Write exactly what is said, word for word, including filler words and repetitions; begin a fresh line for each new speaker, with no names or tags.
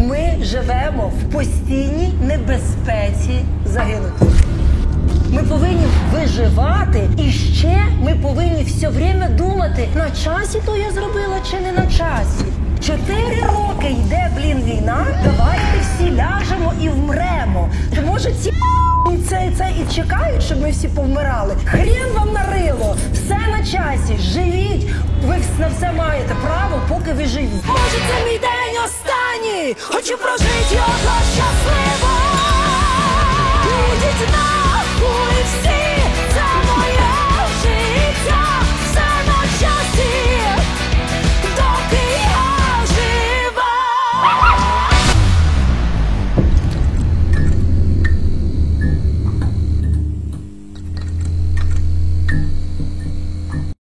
Ми живемо в постійній небезпеці загинути. Ми повинні виживати, і ще ми повинні все время думати, на часі то я зробила чи не на часі. Чотири роки йде, блін, війна, давайте всі ляжемо і вмремо. То може ці це, це і чекають, щоб ми всі повмирали? Хрін вам на рило, все на часі, живіть, ви на все маєте право, поки ви живі. Може це мій день останній, хочу прожити його щасливо. Ідіть на